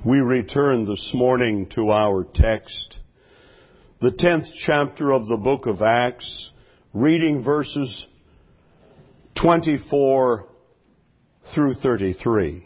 We return this morning to our text, the 10th chapter of the book of Acts, reading verses 24 through 33.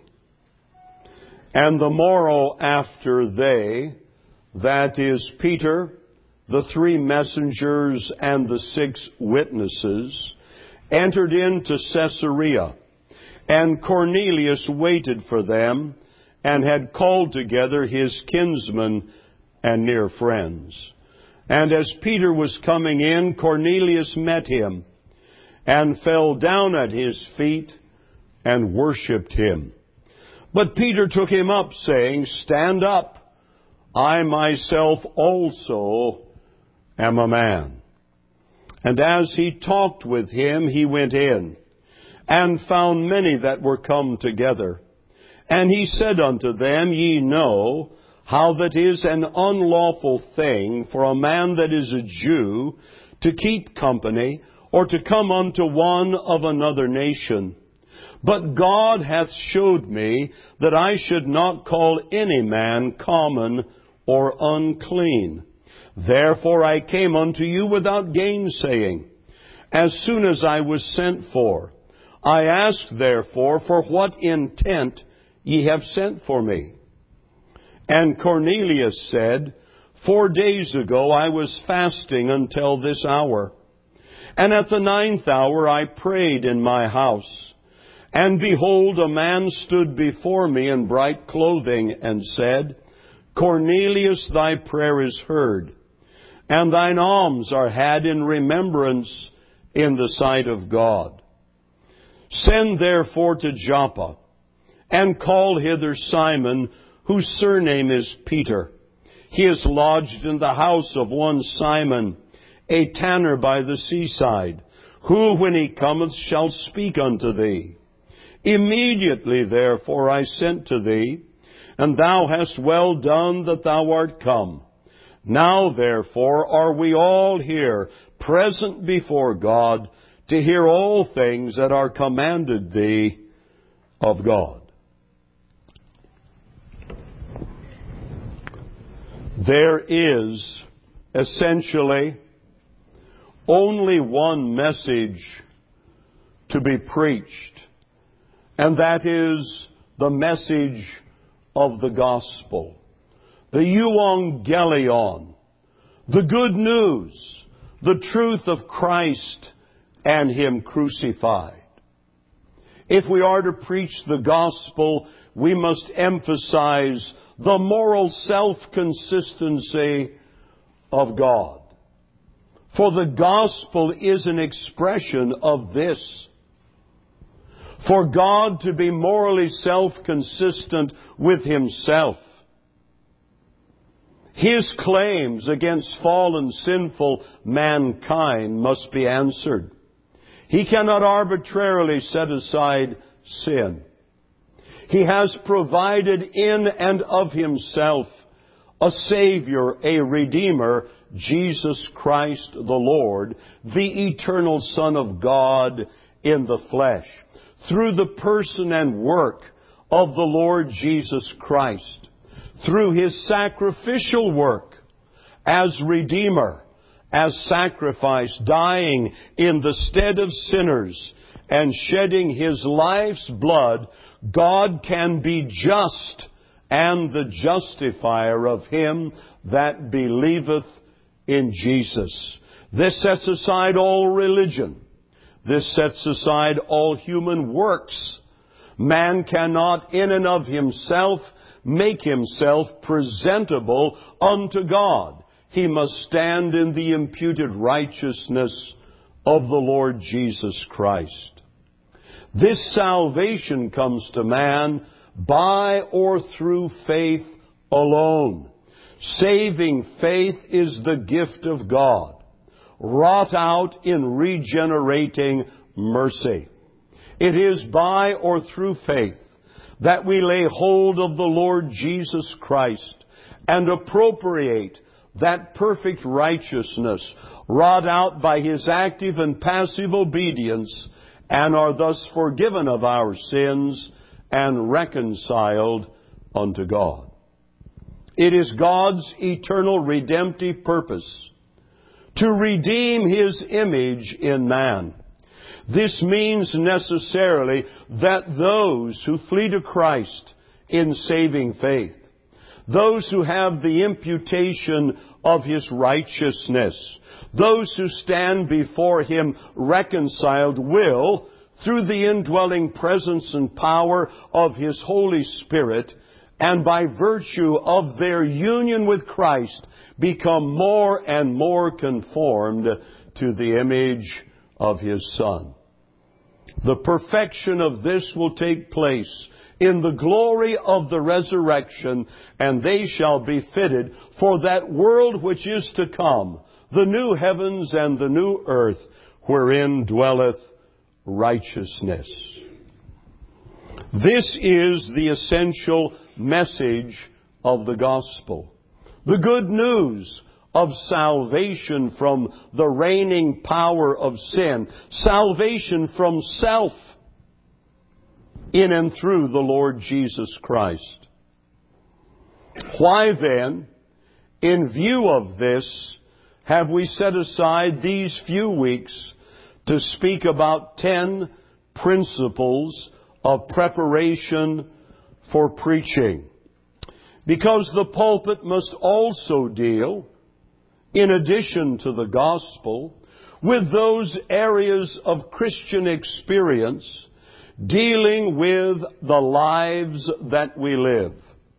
And the morrow after they, that is Peter, the 3 messengers and the 6 witnesses, entered into Caesarea, and Cornelius waited for them, and had called together his kinsmen and near friends. And as Peter was coming in, Cornelius met him, and fell down at his feet, and worshipped him. But Peter took him up, saying, Stand up, I myself also am a man. And as he talked with him, he went in, and found many that were come together. And he said unto them, Ye know how that is an unlawful thing for a man that is a Jew to keep company, or to come unto one of another nation. But God hath showed me that I should not call any man common or unclean. Therefore I came unto you without gainsaying, as soon as I was sent for. I asked therefore, for what intent ye have sent for me? And Cornelius said, 4 days ago I was fasting until this hour. And at the 9th hour I prayed in my house. And behold, a man stood before me in bright clothing, and said, Cornelius, thy prayer is heard, and thine alms are had in remembrance in the sight of God. Send therefore to Joppa, and call hither Simon, whose surname is Peter. He is lodged in the house of one Simon, a tanner by the seaside, who, when he cometh, shall speak unto thee. Immediately, therefore, I sent to thee, and thou hast well done that thou art come. Now, therefore, are we all here, present before God, to hear all things that are commanded thee of God. There is essentially only one message to be preached, and that is the message of the gospel, the euangelion, the good news, the truth of Christ and Him crucified. If we are to preach the gospel, we must emphasize the moral self-consistency of God. For the gospel is an expression of this. For God to be morally self-consistent with Himself, His claims against fallen, sinful mankind must be answered. He cannot arbitrarily set aside sin. He has provided in and of Himself a Savior, a Redeemer, Jesus Christ the Lord, the eternal Son of God in the flesh, through the person and work of the Lord Jesus Christ, through His sacrificial work as Redeemer, as sacrifice, dying in the stead of sinners and shedding His life's blood, God can be just and the justifier of him that believeth in Jesus. This sets aside all religion. This sets aside all human works. Man cannot in and of himself make himself presentable unto God. He must stand in the imputed righteousness of the Lord Jesus Christ. This salvation comes to man by or through faith alone. Saving faith is the gift of God, wrought out in regenerating mercy. It is by or through faith that we lay hold of the Lord Jesus Christ and appropriate that perfect righteousness wrought out by His active and passive obedience, and are thus forgiven of our sins and reconciled unto God. It is God's eternal redemptive purpose to redeem His image in man. This means necessarily that those who flee to Christ in saving faith, those who have the imputation of His righteousness, those who stand before Him reconciled will, through the indwelling presence and power of His Holy Spirit, and by virtue of their union with Christ, become more and more conformed to the image of His Son. The perfection of this will take place in the glory of the resurrection, and they shall be fitted for that world which is to come, the new heavens and the new earth, wherein dwelleth righteousness. This is the essential message of the gospel. The good news of salvation from the reigning power of sin. Salvation from self in and through the Lord Jesus Christ. Why then, in view of this, have we set aside these few weeks to speak about 10 principles of preparation for preaching? Because the pulpit must also deal, in addition to the gospel, with those areas of Christian experience dealing with the lives that we live.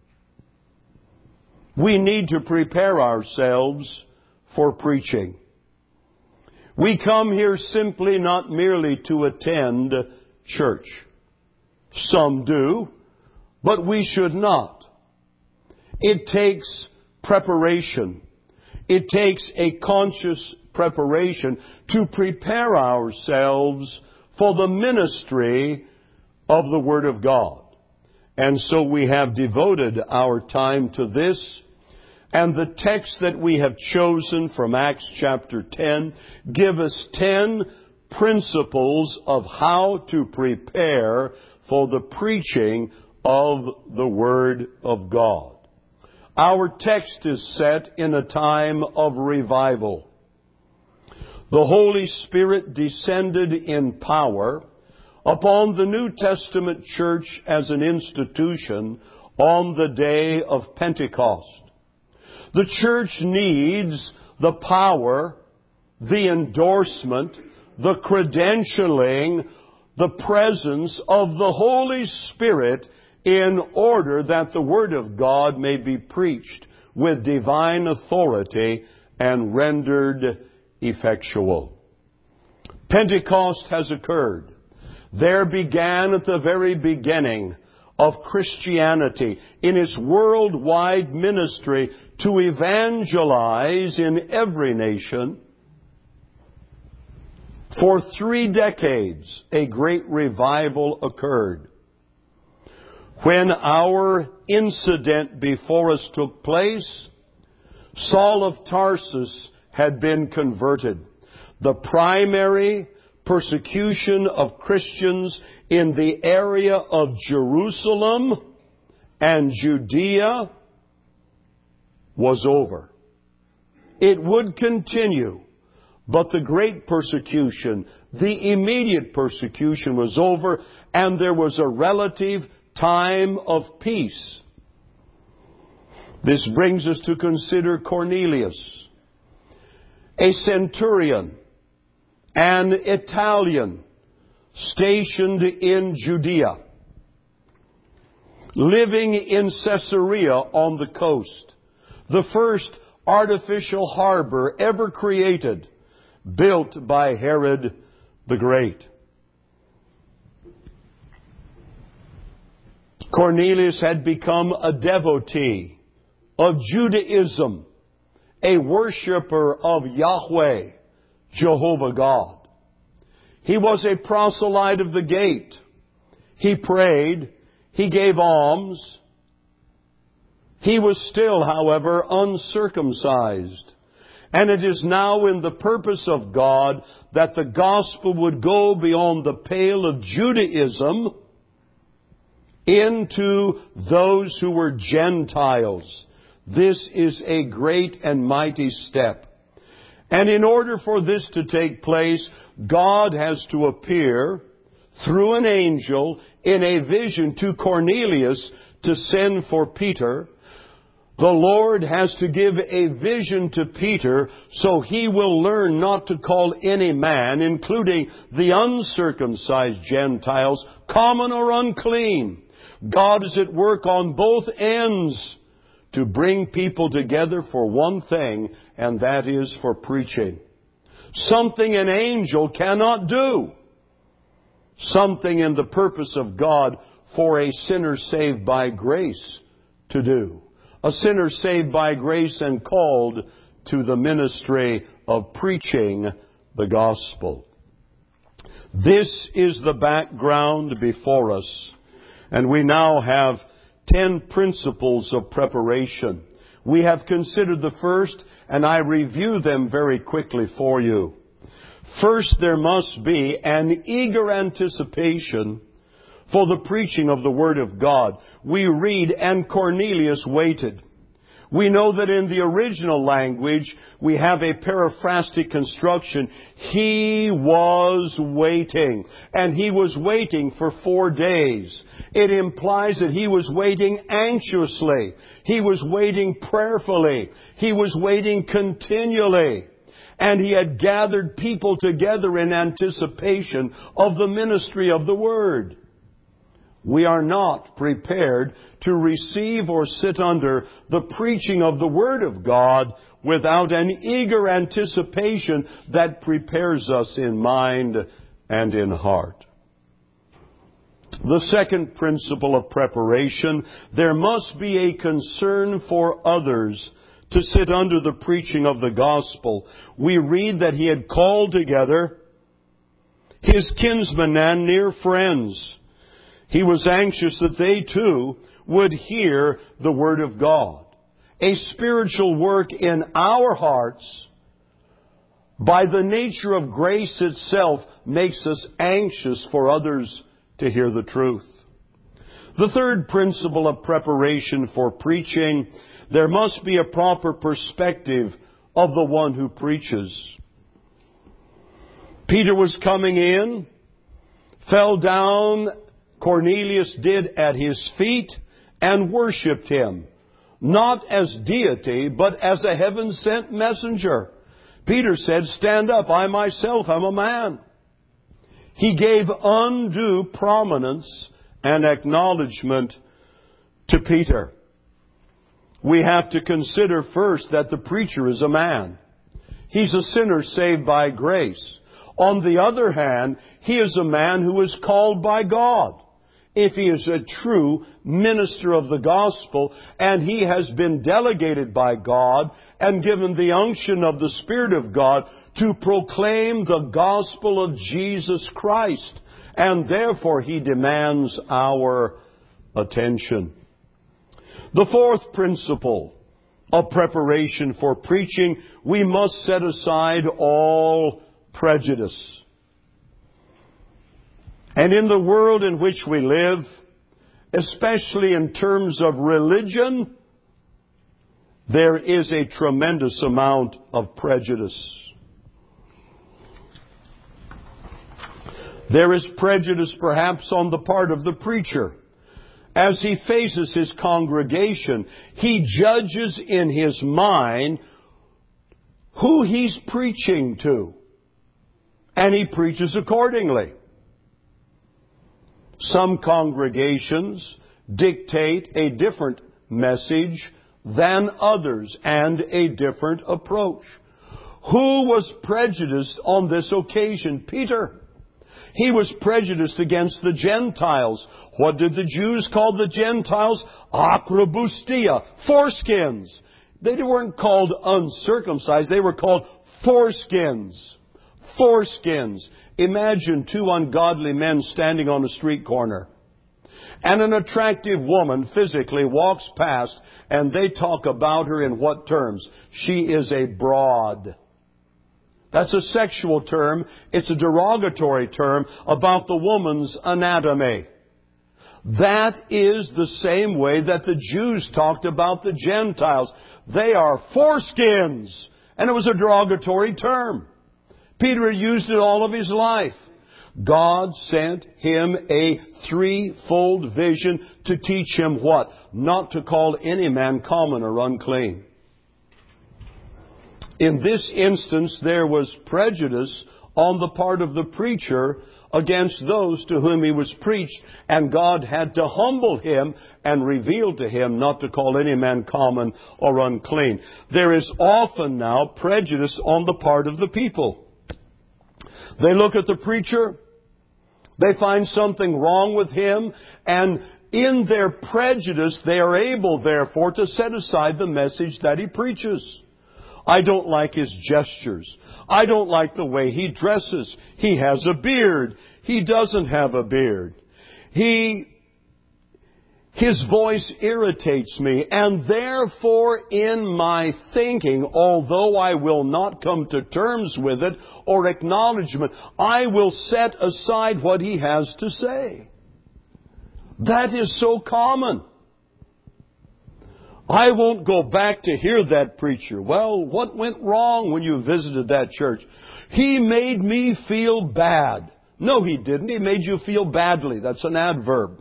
We need to prepare ourselves for preaching. We come here simply not merely to attend church. Some do, but we should not. It takes preparation. It takes a conscious preparation to prepare ourselves for the ministry of the Word of God. And so we have devoted our time to this. And the text that we have chosen from Acts chapter 10 give us 10 principles of how to prepare for the preaching of the Word of God. Our text is set in a time of revival. The Holy Spirit descended in power upon the New Testament church as an institution on the day of Pentecost. The church needs the power, the endorsement, the credentialing, the presence of the Holy Spirit in order that the Word of God may be preached with divine authority and rendered effectual. Pentecost has occurred. There began at the very beginning of Christianity in its worldwide ministry to evangelize in every nation. For 3 decades, a great revival occurred. When our incident before us took place, Saul of Tarsus had been converted. The primary persecution of Christians in the area of Jerusalem and Judea was over. It would continue, but the great persecution, the immediate persecution was over, and there was a relative time of peace. This brings us to consider Cornelius, a centurion, an Italian stationed in Judea, living in Caesarea on the coast, the first artificial harbor ever created, built by Herod the Great. Cornelius had become a devotee of Judaism, a worshiper of Yahweh, Jehovah God. He was a proselyte of the gate. He prayed. He gave alms. He was still, however, uncircumcised. And it is now in the purpose of God that the gospel would go beyond the pale of Judaism into those who were Gentiles, This is a great and mighty step. And in order for this to take place, God has to appear through an angel in a vision to Cornelius to send for Peter. The Lord has to give a vision to Peter so he will learn not to call any man, including the uncircumcised Gentiles, common or unclean. God is at work on both ends to bring people together for one thing, and that is for preaching. Something an angel cannot do. Something in the purpose of God for a sinner saved by grace to do. A sinner saved by grace and called to the ministry of preaching the gospel. This is the background before us. And we now have 10 principles of preparation. We have considered the first, and I review them very quickly for you. First, there must be an eager anticipation for the preaching of the Word of God. We read, and Cornelius waited. We know that in the original language, we have a paraphrastic construction. He was waiting. And he was waiting for 4 days. It implies that he was waiting anxiously. He was waiting prayerfully. He was waiting continually. And he had gathered people together in anticipation of the ministry of the Word. We are not prepared to receive or sit under the preaching of the Word of God without an eager anticipation that prepares us in mind and in heart. The second principle of preparation, there must be a concern for others to sit under the preaching of the gospel. We read that he had called together his kinsmen and near friends. He was anxious that they too would hear the Word of God. A spiritual work in our hearts, by the nature of grace itself, makes us anxious for others to hear the truth. The third principle of preparation for preaching, there must be a proper perspective of the one who preaches. Peter was coming in, fell down, Cornelius did, at his feet, and worshipped him, not as deity, but as a heaven-sent messenger. Peter said, "Stand up, I myself am a man." He gave undue prominence and acknowledgement to Peter. We have to consider first that the preacher is a man. He's a sinner saved by grace. On the other hand, he is a man who is called by God. If he is a true minister of the gospel, and he has been delegated by God and given the unction of the Spirit of God to proclaim the gospel of Jesus Christ, and therefore he demands our attention. The fourth principle of preparation for preaching, we must set aside all prejudice. And in the world in which we live, especially in terms of religion, there is a tremendous amount of prejudice. There is prejudice perhaps on the part of the preacher. As he faces his congregation, he judges in his mind who he's preaching to, and he preaches accordingly. Some congregations dictate a different message than others and a different approach. Who was prejudiced on this occasion? Peter. He was prejudiced against the Gentiles. What did the Jews call the Gentiles? Akrabustia, foreskins. They weren't called uncircumcised. They were called foreskins. Foreskins. Imagine two ungodly men standing on a street corner, and an attractive woman physically walks past, and they talk about her in what terms? She is a broad. That's a sexual term. It's a derogatory term about the woman's anatomy. That is the same way that the Jews talked about the Gentiles. They are foreskins. And it was a derogatory term. Peter had used it all of his life. God sent him a threefold vision to teach him what? Not to call any man common or unclean. In this instance, there was prejudice on the part of the preacher against those to whom he was preached, and God had to humble him and reveal to him not to call any man common or unclean. There is often now prejudice on the part of the people. They look at the preacher, they find something wrong with him, and in their prejudice they are able, therefore, to set aside the message that he preaches. I don't like his gestures. I don't like the way he dresses. He has a beard. He doesn't have a beard. His voice irritates me, and therefore in my thinking, although I will not come to terms with it or acknowledgement, I will set aside what he has to say. That is so common. I won't go back to hear that preacher. Well, what went wrong when you visited that church? He made me feel bad. No, he didn't. He made you feel badly. That's an adverb.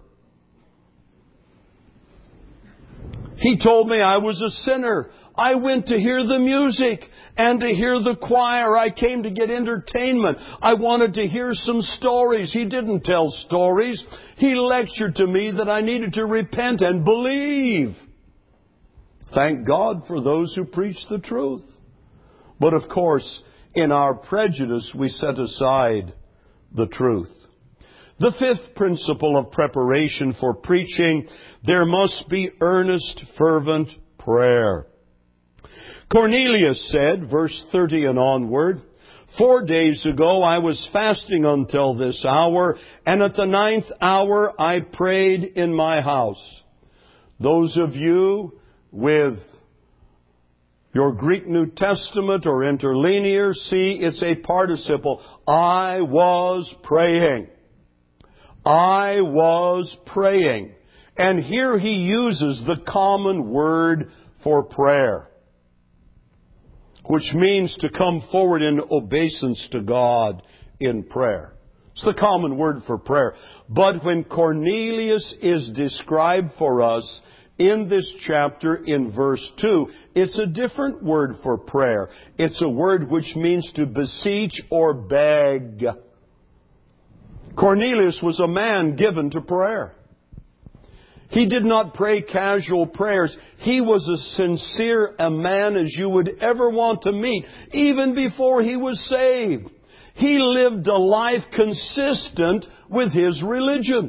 He told me I was a sinner. I went to hear the music and to hear the choir. I came to get entertainment. I wanted to hear some stories. He didn't tell stories. He lectured to me that I needed to repent and believe. Thank God for those who preach the truth. But of course, in our prejudice, we set aside the truth. The fifth principle of preparation for preaching, there must be earnest, fervent prayer. Cornelius said, verse 30 and onward, 4 days ago I was fasting until this hour, and at the 9th hour I prayed in my house. Those of you with your Greek New Testament or interlinear, see it's a participle. I was praying. I was praying. And here he uses the common word for prayer, which means to come forward in obeisance to God in prayer. It's the common word for prayer. But when Cornelius is described for us in this chapter in verse 2, it's a different word for prayer. It's a word which means to beseech or beg. Cornelius was a man given to prayer. He did not pray casual prayers. He was as sincere a man as you would ever want to meet, even before he was saved. He lived a life consistent with his religion.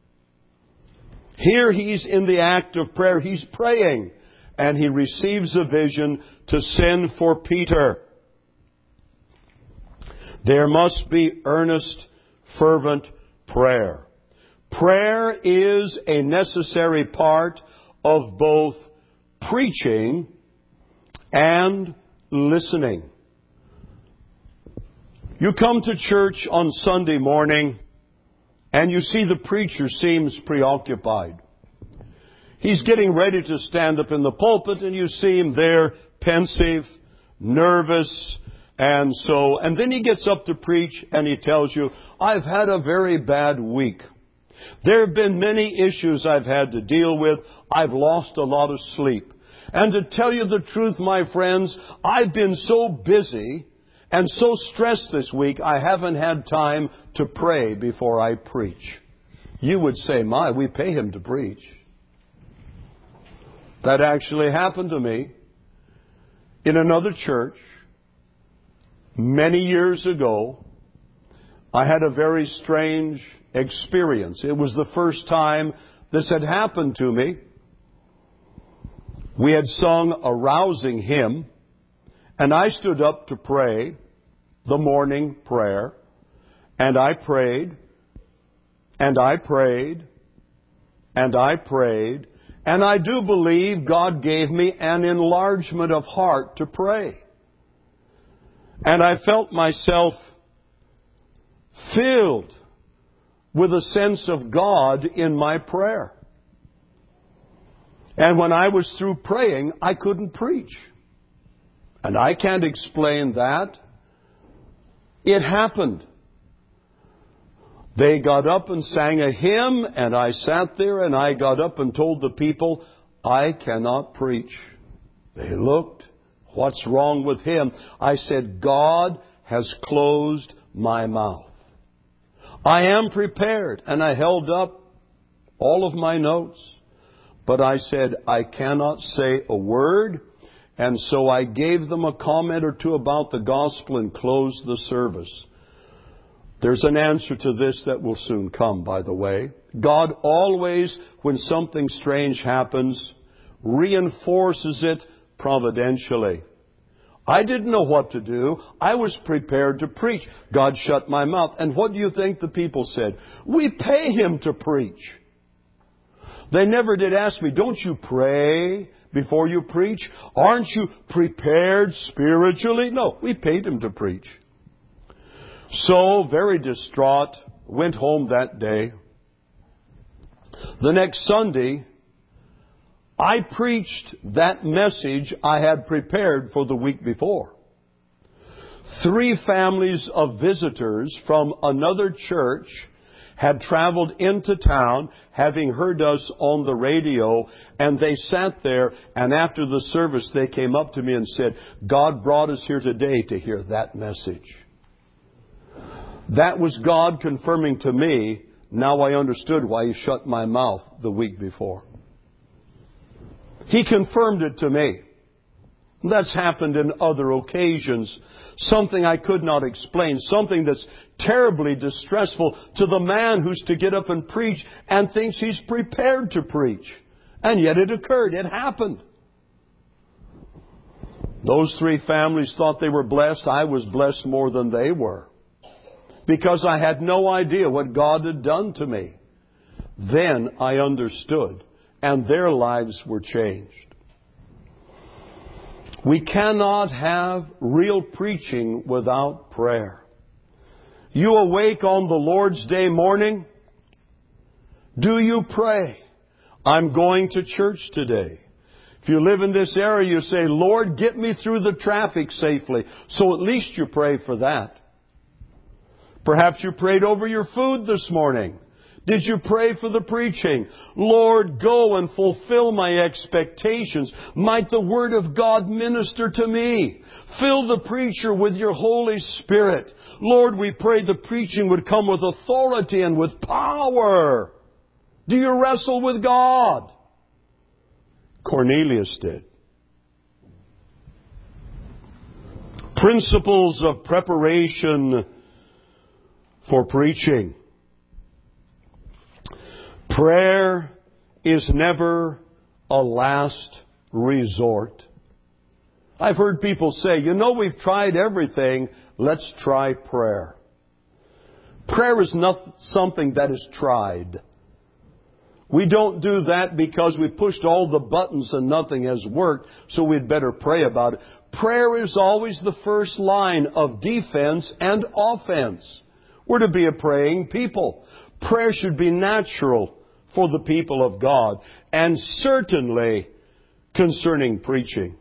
Here he's in the act of prayer. He's praying, and he receives a vision to send for Peter. There must be earnest, fervent prayer. Prayer is a necessary part of both preaching and listening. You come to church on Sunday morning and you see the preacher seems preoccupied. He's getting ready to stand up in the pulpit and you see him there pensive, nervous, and then he gets up to preach and he tells you, I've had a very bad week. There have been many issues I've had to deal with. I've lost a lot of sleep. And to tell you the truth, my friends, I've been so busy and so stressed this week, I haven't had time to pray before I preach. You would say, we pay him to preach. That actually happened to me in another church many years ago. I had a very strange experience. It was the first time this had happened to me. We had sung a rousing hymn, and I stood up to pray the morning prayer, and I prayed, and I prayed, and I prayed, and I do believe God gave me an enlargement of heart to pray. And I felt myself filled with a sense of God in my prayer. And when I was through praying, I couldn't preach. And I can't explain that. It happened. They got up and sang a hymn, and I sat there and I got up and told the people, I cannot preach. They looked, what's wrong with him? I said, God has closed my mouth. I am prepared, and I held up all of my notes. But I said, I cannot say a word. And so I gave them a comment or two about the gospel and closed the service. There's an answer to this that will soon come, by the way. God always, when something strange happens, reinforces it providentially. I didn't know what to do. I was prepared to preach. God shut my mouth. And what do you think the people said? We pay him to preach. They never did ask me, don't you pray before you preach? Aren't you prepared spiritually? No, we paid him to preach. So, very distraught, went home that day. The next Sunday, I preached that message I had prepared for the week before. 3 families of visitors from another church had traveled into town, having heard us on the radio, and they sat there, and after the service they came up to me and said, God brought us here today to hear that message. That was God confirming to me, now I understood why He shut my mouth the week before. He confirmed it to me. That's happened in other occasions. Something I could not explain. Something that's terribly distressful to the man who's to get up and preach and thinks he's prepared to preach. And yet it occurred. It happened. Those 3 families thought they were blessed. I was blessed more than they were. Because I had no idea what God had done to me. Then I understood. And their lives were changed. We cannot have real preaching without prayer. You awake on the Lord's Day morning? Do you pray? I'm going to church today. If you live in this area, you say, Lord, get me through the traffic safely. So at least you pray for that. Perhaps you prayed over your food this morning. Did you pray for the preaching? Lord, go and fulfill my expectations. Might the Word of God minister to me. Fill the preacher with your Holy Spirit. Lord, we pray the preaching would come with authority and with power. Do you wrestle with God? Cornelius did. Principles of preparation for preaching. Prayer is never a last resort. I've heard people say, we've tried everything, let's try prayer. Prayer is not something that is tried. We don't do that because we pushed all the buttons and nothing has worked, so we'd better pray about it. Prayer is always the first line of defense and offense. We're to be a praying people. Prayer should be natural for the people of God, and certainly concerning preaching.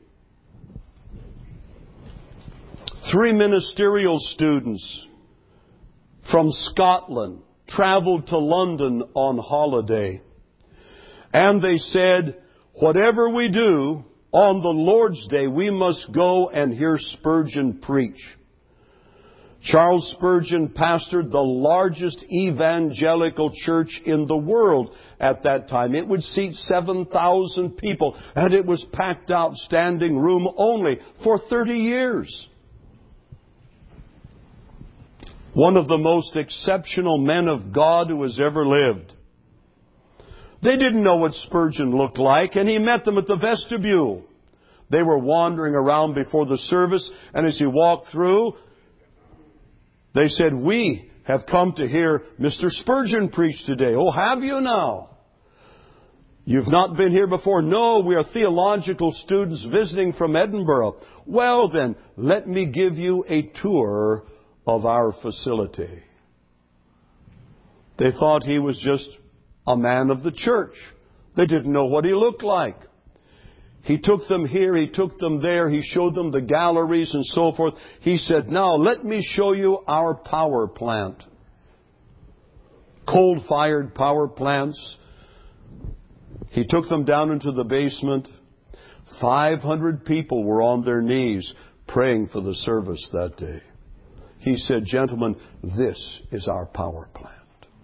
3 ministerial students from Scotland traveled to London on holiday, and they said, whatever we do, on the Lord's Day, we must go and hear Spurgeon preach. Charles Spurgeon pastored the largest evangelical church in the world at that time. It would seat 7,000 people, and it was packed out, standing room only, for 30 years. One of the most exceptional men of God who has ever lived. They didn't know what Spurgeon looked like, and he met them at the vestibule. They were wandering around before the service, and as he walked through, they said, we have come to hear Mr. Spurgeon preach today. Oh, have you now? You've not been here before? No, we are theological students visiting from Edinburgh. Well then, let me give you a tour of our facility. They thought he was just a man of the church. They didn't know what he looked like. He took them here, he took them there, he showed them the galleries and so forth. He said, now let me show you our power plant. Coal-fired power plants. He took them down into the basement. 500 people were on their knees praying for the service that day. He said, gentlemen, this is our power plant.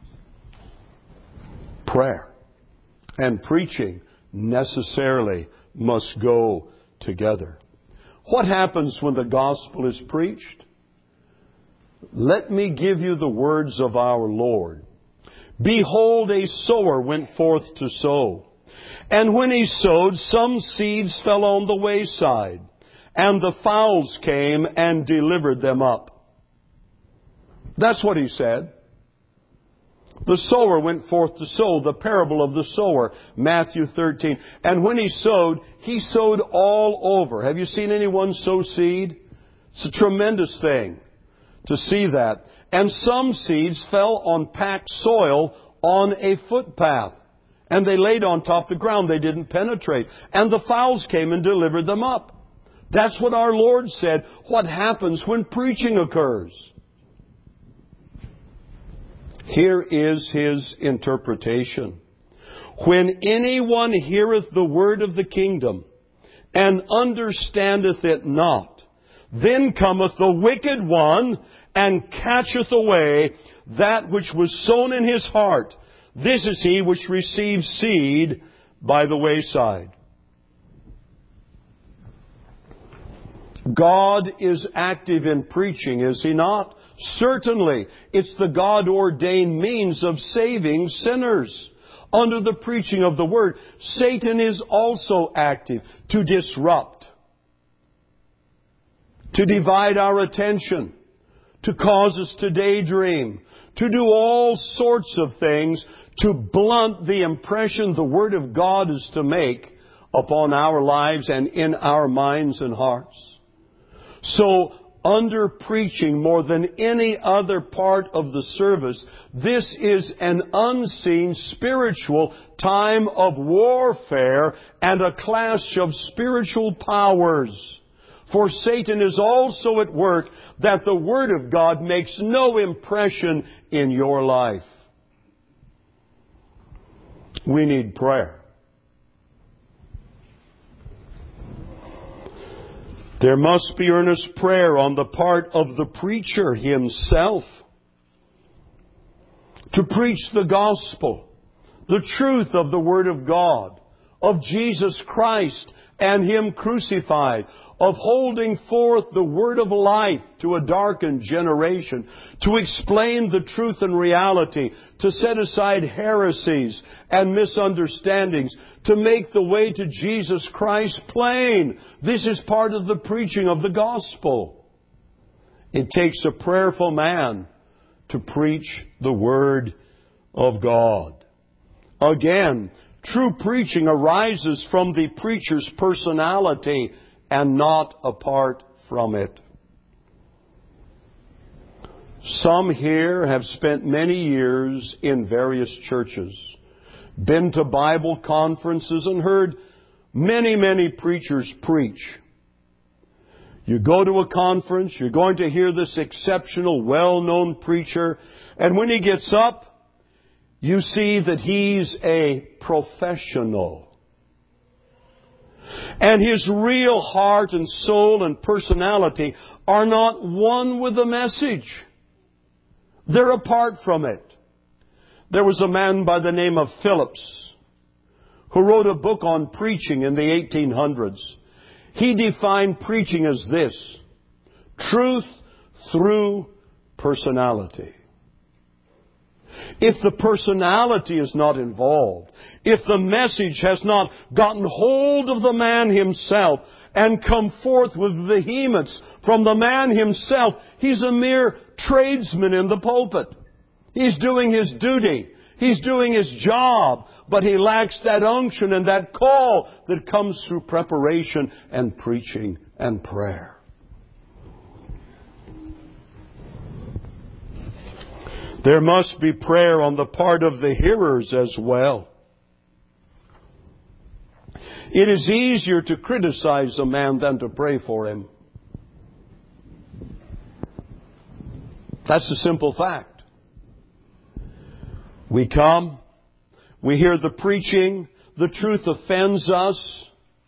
Prayer and preaching necessarily must go together. What happens when the gospel is preached? Let me give you the words of our Lord. Behold, a sower went forth to sow. And when he sowed, some seeds fell on the wayside, and the fowls came and delivered them up. That's what he said. The sower went forth to sow, the parable of the sower, Matthew 13. And when he sowed all over. Have you seen anyone sow seed? It's a tremendous thing to see that. And some seeds fell on packed soil on a footpath. And they laid on top of the ground. They didn't penetrate. And the fowls came and delivered them up. That's what our Lord said. What happens when preaching occurs? Here is His interpretation. When anyone heareth the word of the kingdom, and understandeth it not, then cometh the wicked one, and catcheth away that which was sown in his heart. This is he which receives seed by the wayside. God is active in preaching, is He not? Certainly. It's the God-ordained means of saving sinners. Under the preaching of the Word, Satan is also active to disrupt, to divide our attention, to cause us to daydream, to do all sorts of things to blunt the impression the Word of God is to make upon our lives and in our minds and hearts. So, under preaching more than any other part of the service, this is an unseen spiritual time of warfare and a clash of spiritual powers. For Satan is also at work that the Word of God makes no impression in your life. We need prayer. There must be earnest prayer on the part of the preacher himself to preach the gospel, the truth of the Word of God, of Jesus Christ and Him crucified, of holding forth the word of life to a darkened generation, to explain the truth and reality, to set aside heresies and misunderstandings, to make the way to Jesus Christ plain. This is part of the preaching of the gospel. It takes a prayerful man to preach the Word of God. Again, true preaching arises from the preacher's personality and not apart from it. Some here have spent many years in various churches, been to Bible conferences and heard many preachers preach. You go to a conference, you're going to hear this exceptional, well-known preacher, and when he gets up, you see that he's a professional. And his real heart and soul and personality are not one with the message. They're apart from it. There was a man by the name of Phillips who wrote a book on preaching in the 1800s. He defined preaching as this: truth through personality. If the personality is not involved, if the message has not gotten hold of the man himself and come forth with vehemence from the man himself, he's a mere tradesman in the pulpit. He's doing his duty. He's doing his job, but he lacks that unction and that call that comes through preparation and preaching and prayer. There must be prayer on the part of the hearers as well. It is easier to criticize a man than to pray for him. That's a simple fact. We come, we hear the preaching, the truth offends us.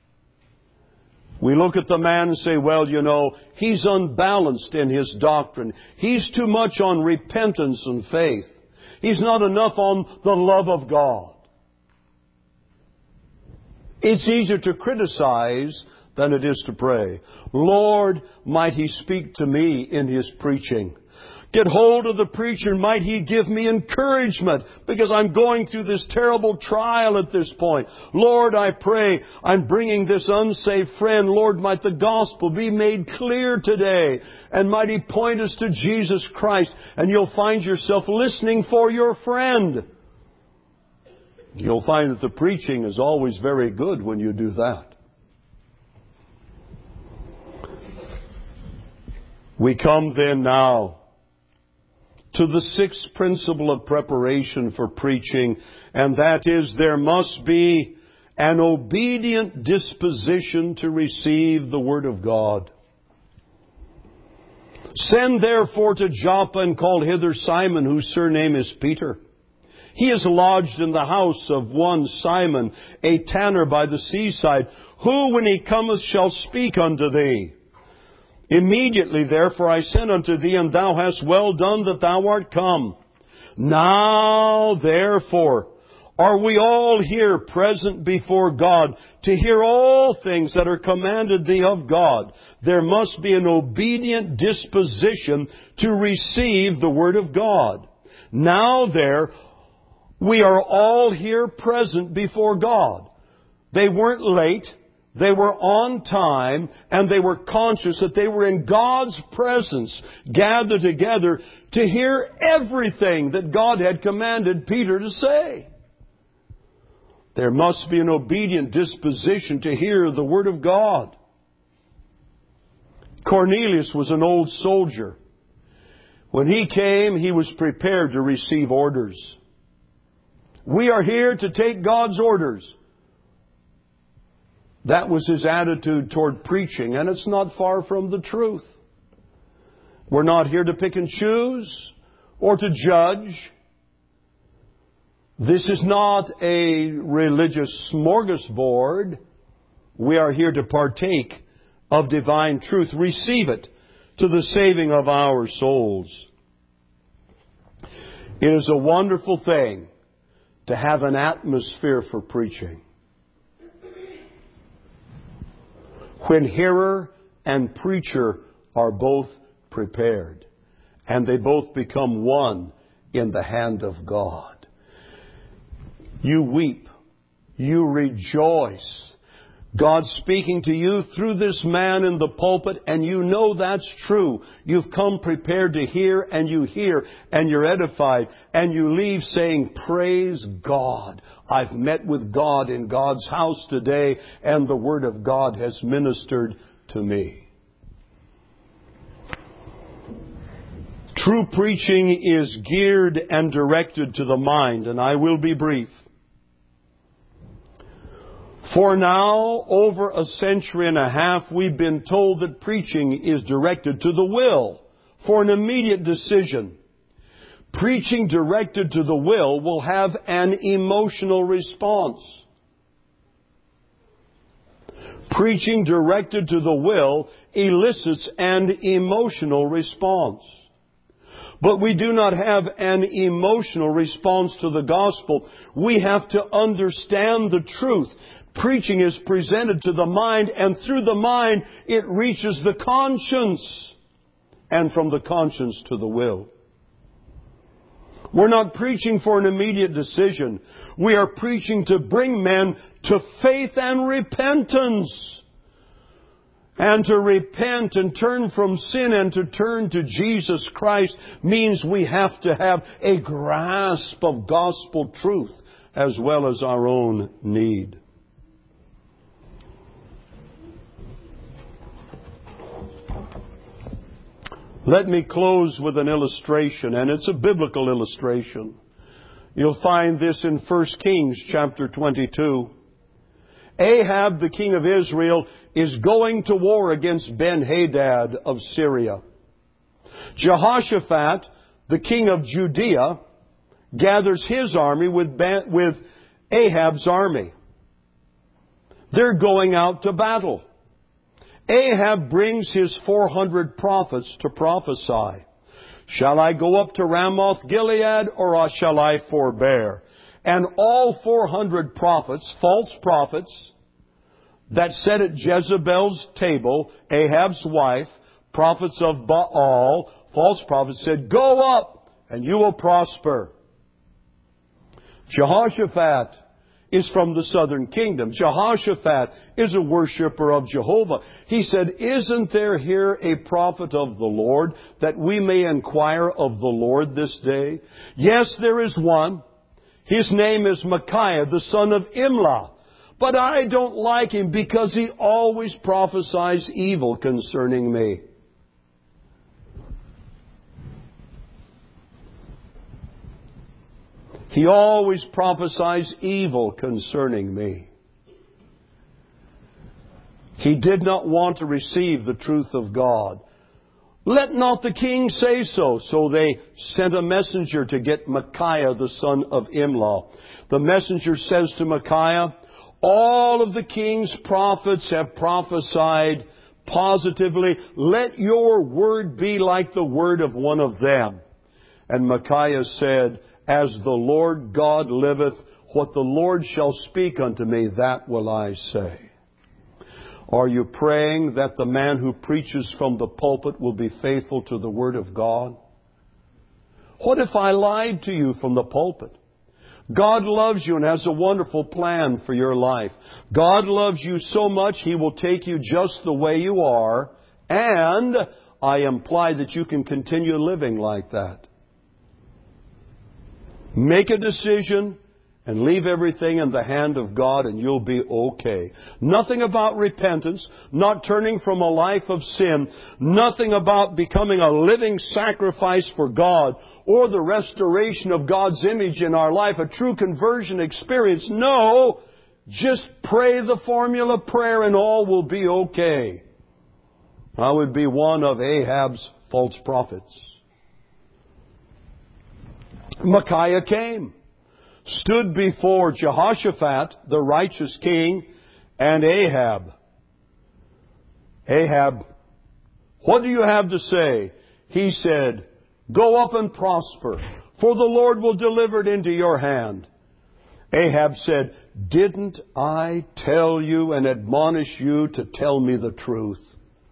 We look at the man and say, well, you know, he's unbalanced in his doctrine. He's too much on repentance and faith. He's not enough on the love of God. It's easier to criticize than it is to pray. Lord, might He speak to me in His preaching. Get hold of the preacher. Might he give me encouragement because I'm going through this terrible trial at this point. Lord, I pray I'm bringing this unsaved friend. Lord, might the gospel be made clear today. And might He point us to Jesus Christ. And you'll find yourself listening for your friend. You'll find that the preaching is always very good when you do that. We come then now to the sixth principle of preparation for preaching, and that is there must be an obedient disposition to receive the Word of God. Send therefore to Joppa and call hither Simon, whose surname is Peter. He is lodged in the house of one Simon, a tanner by the seaside, who when he cometh shall speak unto thee. Immediately, therefore, I sent unto thee, and thou hast well done that thou art come. Now, therefore, are we all here present before God to hear all things that are commanded thee of God. There must be an obedient disposition to receive the Word of God. Now, we are all here present before God. They weren't late. They were on time, and they were conscious that they were in God's presence, gathered together to hear everything that God had commanded Peter to say. There must be an obedient disposition to hear the Word of God. Cornelius was an old soldier. When he came, he was prepared to receive orders. We are here to take God's orders. That was his attitude toward preaching, and it's not far from the truth. We're not here to pick and choose or to judge. This is not a religious smorgasbord. We are here to partake of divine truth, receive it to the saving of our souls. It is a wonderful thing to have an atmosphere for preaching. When hearer and preacher are both prepared, and they both become one in the hand of God. You weep. You rejoice. God's speaking to you through this man in the pulpit, and you know that's true. You've come prepared to hear, and you're edified, and you leave saying, praise God. I've met with God in God's house today, and the Word of God has ministered to me. True preaching is geared and directed to the mind, and I will be brief. For now, over a century and a half, we've been told that preaching is directed to the will for an immediate decision. Preaching directed to the will have an emotional response. Preaching directed to the will elicits an emotional response. But we do not have an emotional response to the gospel. We have to understand the truth. Preaching is presented to the mind, and through the mind it reaches the conscience, and from the conscience to the will. We're not preaching for an immediate decision. We are preaching to bring men to faith and repentance. And to repent and turn from sin and to turn to Jesus Christ means we have to have a grasp of gospel truth as well as our own need. Let me close with an illustration, and it's a biblical illustration. You'll find this in 1 Kings chapter 22. Ahab, the king of Israel, is going to war against Ben-Hadad of Syria. Jehoshaphat, the king of Judea, gathers his army with Ahab's army. They're going out to battle. Ahab brings his 400 prophets to prophesy. Shall I go up to Ramoth Gilead, or shall I forbear? And all 400 prophets, false prophets, that sat at Jezebel's table, Ahab's wife, prophets of Baal, false prophets, said, "Go up, and you will prosper." Jehoshaphat is from the southern kingdom. Jehoshaphat is a worshiper of Jehovah. He said, "Isn't there here a prophet of the Lord, that we may inquire of the Lord this day?" "Yes, there is one. His name is Micaiah, the son of Imlah. But I don't like him because he always prophesies evil concerning me." He always prophesies evil concerning me. He did not want to receive the truth of God. "Let not the king say so." So they sent a messenger to get Micaiah, the son of Imlah. The messenger says to Micaiah, "All of the king's prophets have prophesied positively. Let your word be like the word of one of them." And Micaiah said, "As the Lord God liveth, what the Lord shall speak unto me, that will I say." Are you praying that the man who preaches from the pulpit will be faithful to the Word of God? What if I lied to you from the pulpit? God loves you and has a wonderful plan for your life. God loves you so much, He will take you just the way you are, and I imply that you can continue living like that. Make a decision and leave everything in the hand of God, and you'll be okay. Nothing about repentance, not turning from a life of sin, nothing about becoming a living sacrifice for God, or the restoration of God's image in our life, a true conversion experience. No, just pray the formula prayer and all will be okay. I would be one of Ahab's false prophets. Micaiah came, stood before Jehoshaphat, the righteous king, and Ahab. "Ahab, what do you have to say?" He said, "Go up and prosper, for the Lord will deliver it into your hand." Ahab said, "Didn't I tell you and admonish you to tell me the truth?"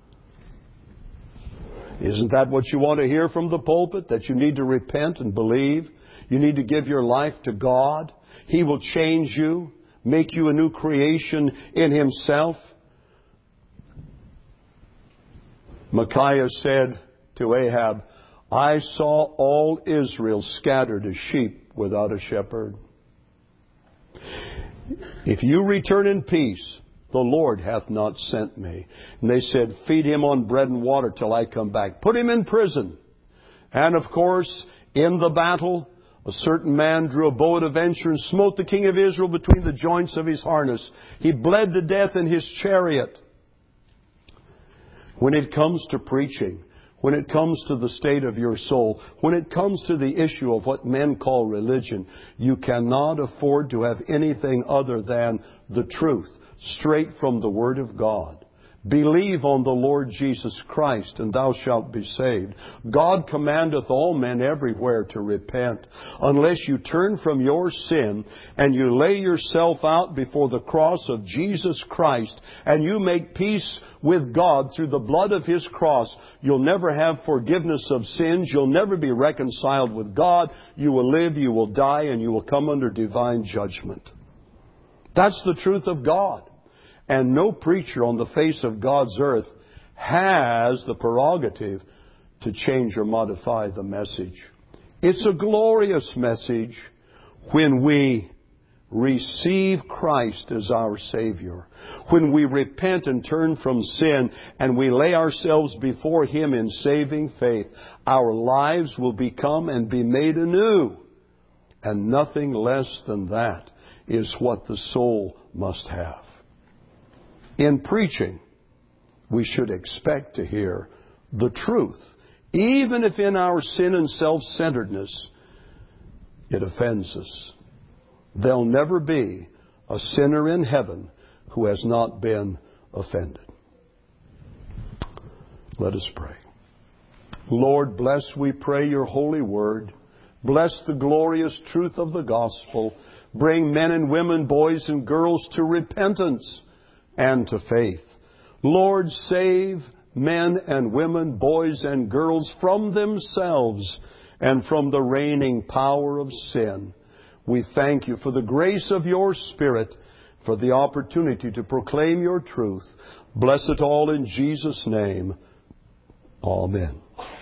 Isn't that what you want to hear from the pulpit? That you need to repent and believe? You need to give your life to God? He will change you, make you a new creation in Himself? Micaiah said to Ahab, "I saw all Israel scattered as sheep without a shepherd. If you return in peace, the Lord hath not sent me." And they said, "Feed him on bread and water till I come back. Put him in prison." And of course, in the battle, a certain man drew a bow at a venture and smote the king of Israel between the joints of his harness. He bled to death in his chariot. When it comes to preaching, when it comes to the state of your soul, when it comes to the issue of what men call religion, you cannot afford to have anything other than the truth, straight from the Word of God. Believe on the Lord Jesus Christ, and thou shalt be saved. God commandeth all men everywhere to repent. Unless you turn from your sin and you lay yourself out before the cross of Jesus Christ and you make peace with God through the blood of His cross, you'll never have forgiveness of sins. You'll never be reconciled with God. You will live, you will die, and you will come under divine judgment. That's the truth of God. And no preacher on the face of God's earth has the prerogative to change or modify the message. It's a glorious message when we receive Christ as our Savior, when we repent and turn from sin and we lay ourselves before Him in saving faith, our lives will become and be made anew. And nothing less than that is what the soul must have. In preaching, we should expect to hear the truth, even if in our sin and self-centeredness it offends us. There'll never be a sinner in heaven who has not been offended. Let us pray. Lord, bless, we pray, your holy word. Bless the glorious truth of the gospel. Bring men and women, boys and girls to repentance and to faith. Lord, save men and women, boys and girls from themselves and from the reigning power of sin. We thank you for the grace of your Spirit, for the opportunity to proclaim your truth. Bless it all in Jesus' name. Amen.